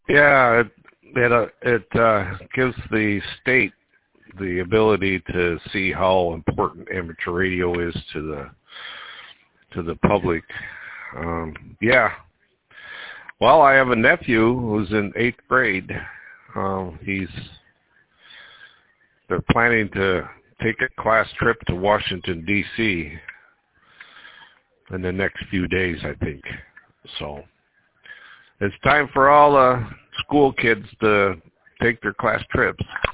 Yeah, it gives the state the ability to see how important amateur radio is to the public. Yeah. Well, I have a nephew who's in 8th grade. They're planning to take a class trip to Washington, D.C. in the next few days, I think. So it's time for all school kids to take their class trips.